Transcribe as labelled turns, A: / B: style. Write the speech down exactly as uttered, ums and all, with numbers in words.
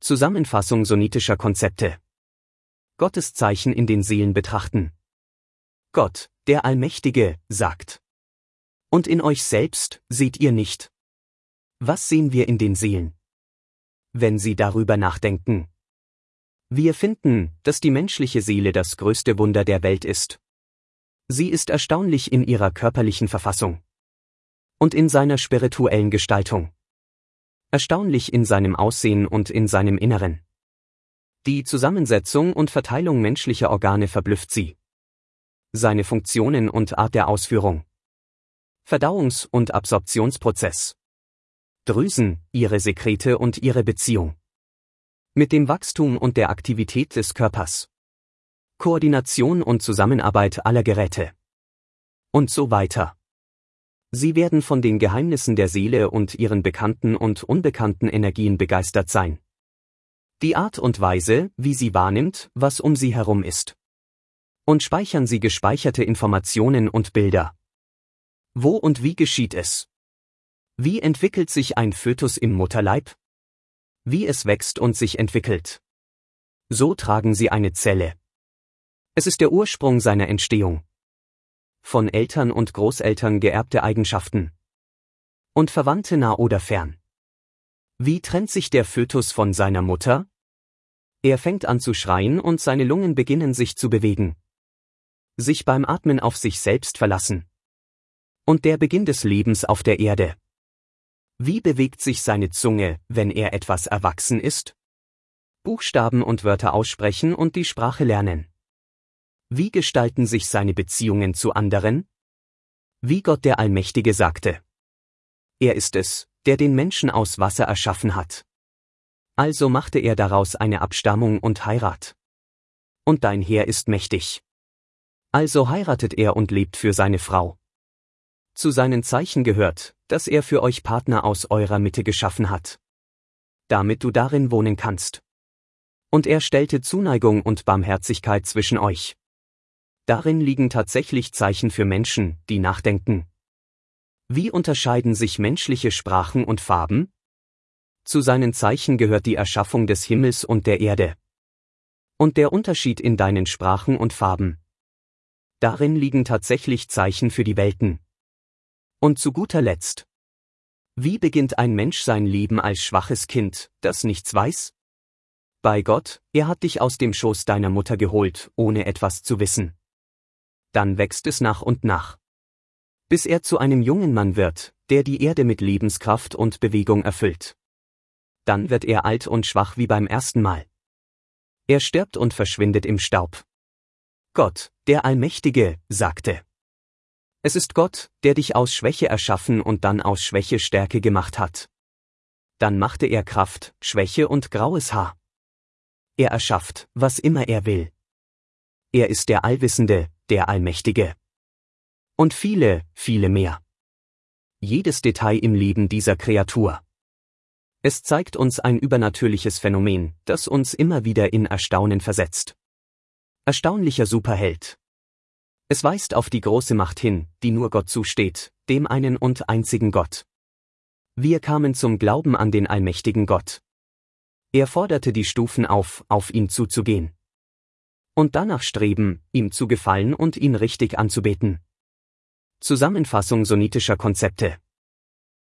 A: Zusammenfassung sonnitischer Konzepte. Gottes Zeichen in den Seelen betrachten. Gott, der Allmächtige, sagt: Und in euch selbst seht ihr nicht. Was sehen wir in den Seelen? Wenn Sie darüber nachdenken. Wir finden, dass die menschliche Seele das größte Wunder der Welt ist. Sie ist erstaunlich in ihrer körperlichen Verfassung und in seiner spirituellen Gestaltung. Erstaunlich in seinem Aussehen und in seinem Inneren. Die Zusammensetzung und Verteilung menschlicher Organe verblüfft sie. Seine Funktionen und Art der Ausführung. Verdauungs- und Absorptionsprozess. Drüsen, ihre Sekrete und ihre Beziehung mit dem Wachstum und der Aktivität des Körpers. Koordination und Zusammenarbeit aller Geräte. Und so weiter. Sie werden von den Geheimnissen der Seele und ihren bekannten und unbekannten Energien begeistert sein. Die Art und Weise, wie sie wahrnimmt, was um sie herum ist. Und speichern sie gespeicherte Informationen und Bilder. Wo und wie geschieht es? Wie entwickelt sich ein Fötus im Mutterleib? Wie es wächst und sich entwickelt. So tragen sie eine Zelle. Es ist der Ursprung seiner Entstehung. Von Eltern und Großeltern geerbte Eigenschaften. Und Verwandte nah oder fern. Wie trennt sich der Fötus von seiner Mutter? Er fängt an zu schreien und seine Lungen beginnen sich zu bewegen. Sich beim Atmen auf sich selbst verlassen. Und der Beginn des Lebens auf der Erde. Wie bewegt sich seine Zunge, wenn er etwas erwachsen ist? Buchstaben und Wörter aussprechen und die Sprache lernen. Wie gestalten sich seine Beziehungen zu anderen? Wie Gott der Allmächtige sagte. Er ist es, der den Menschen aus Wasser erschaffen hat. Also machte er daraus eine Abstammung und Heirat. Und dein Herr ist mächtig. Also heiratet er und lebt für seine Frau. Zu seinen Zeichen gehört, dass er für euch Partner aus eurer Mitte geschaffen hat. Damit du darin wohnen kannst. Und er stellte Zuneigung und Barmherzigkeit zwischen euch. Darin liegen tatsächlich Zeichen für Menschen, die nachdenken. Wie unterscheiden sich menschliche Sprachen und Farben? Zu seinen Zeichen gehört die Erschaffung des Himmels und der Erde. Und der Unterschied in deinen Sprachen und Farben. Darin liegen tatsächlich Zeichen für die Welten. Und zu guter Letzt. Wie beginnt ein Mensch sein Leben als schwaches Kind, das nichts weiß? Bei Gott, er hat dich aus dem Schoß deiner Mutter geholt, ohne etwas zu wissen. Dann wächst es nach und nach. Bis er zu einem jungen Mann wird, der die Erde mit Lebenskraft und Bewegung erfüllt. Dann wird er alt und schwach wie beim ersten Mal. Er stirbt und verschwindet im Staub. Gott, der Allmächtige, sagte: Es ist Gott, der dich aus Schwäche erschaffen und dann aus Schwäche Stärke gemacht hat. Dann machte er Kraft, Schwäche und graues Haar. Er erschafft, was immer er will. Er ist der Allwissende, der Allmächtige. Und viele, viele mehr. Jedes Detail im Leben dieser Kreatur. Es zeigt uns ein übernatürliches Phänomen, das uns immer wieder in Erstaunen versetzt. Erstaunlicher Superheld. Es weist auf die große Macht hin, die nur Gott zusteht, dem einen und einzigen Gott. Wir kamen zum Glauben an den allmächtigen Gott. Er forderte die Stufen auf, auf ihn zuzugehen. Und danach streben, ihm zu gefallen und ihn richtig anzubeten. Zusammenfassung sonnitischer Konzepte.